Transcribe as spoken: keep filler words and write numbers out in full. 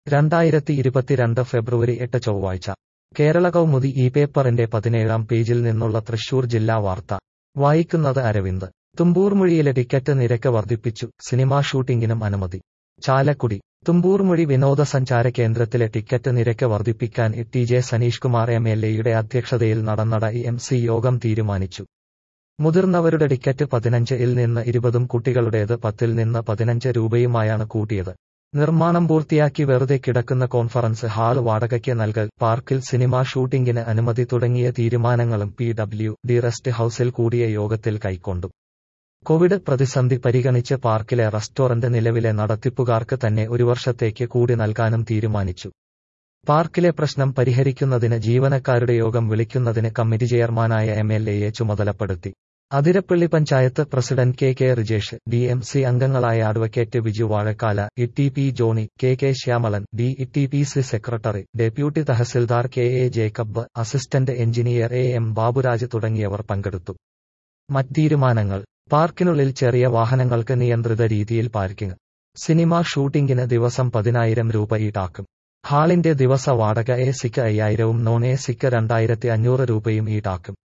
രണ്ടായിരത്തി ഇരുപത്തിരണ്ട് ഫെബ്രുവരി എട്ട് ചൊവ്വാഴ്ച കേരള കൗമുദി ഈ പേപ്പറിന്റെ പതിനേഴാം പേജിൽ നിന്നുള്ള തൃശൂർ ജില്ലാ വാർത്ത വായിക്കുന്നത് അരവിന്ദ്. തുമ്പൂർമൊഴിയിലെ ടിക്കറ്റ് നിരക്ക് വർദ്ധിപ്പിച്ചു, സിനിമാ ഷൂട്ടിംഗിനും അനുമതി. ചാലക്കുടി. തുമ്പൂർമൊഴി വിനോദസഞ്ചാര കേന്ദ്രത്തിലെ ടിക്കറ്റ് നിരക്ക് വർദ്ധിപ്പിക്കാൻ T J Sanish Kumar M L എയുടെ അധ്യക്ഷതയിൽ നടന്ന ഇ എം സി യോഗം തീരുമാനിച്ചു. മുതിർന്നവരുടെ ടിക്കറ്റ് പതിനഞ്ച് ഇൽ നിന്ന് ഇരുപതും കുട്ടികളുടേത് പത്തിൽ നിന്ന് പതിനഞ്ച് രൂപയുമായാണ് കൂട്ടിയത്. നിർമ്മാണം പൂർത്തിയാക്കി വെറുതെ കിടക്കുന്ന കോൺഫറൻസ് ഹാൾ വാടകയ്ക്ക് നൽകൽ, പാർക്കിൽ സിനിമാ ഷൂട്ടിംഗിന് അനുമതി തുടങ്ങിയ തീരുമാനങ്ങളും പി ഡബ്ല്യു ഡി റെസ്റ്റ് ഹൌസിൽ കൂടിയ യോഗത്തിൽ കൈക്കൊണ്ടു. കോവിഡ് പ്രതിസന്ധി പരിഗണിച്ച് പാർക്കിലെ റെസ്റ്റോറന്റ് നിലവിലെ നടത്തിപ്പുകാർക്ക് തന്നെ ഒരു വർഷത്തേക്ക് കൂടി നൽകാനും തീരുമാനിച്ചു. പാർക്കിലെ പ്രശ്നം പരിഹരിക്കുന്നതിന് ജീവനക്കാരുടെ യോഗം വിളിക്കുന്നതിന് കമ്മിറ്റി ചെയർമാനായ എം എൽ എയെ ചുമതലപ്പെടുത്തി. Athirappilly panchayat president K K Rijesh, D M C അംഗങ്ങളായ advocate Biju Vazhakkala, E T P Johnny, K K Shyamalan, D E T P C secretary, deputy tahsildar K A Jacob, assistant engineer A M Baburaj തുടങ്ങിയവർ പങ്കെടുത്തു. മറ്റ് തീരുമാനങ്ങൾ. പാർക്കിനുള്ളിൽ ചെറിയ വാഹനങ്ങൾക്ക് നിയന്ത്രിത രീതിയിൽ പാർക്കിംഗ്. സിനിമാ ഷൂട്ടിംഗിന് ദിവസം പതിനായിരം രൂപ ഈടാക്കും. ഹാളിന്റെ ദിവസ വാടക എ സിക്ക് അയ്യായിരവും നോൺ എ സിക്ക് രണ്ടായിരത്തി അഞ്ഞൂറ് രൂപയും ഈടാക്കും.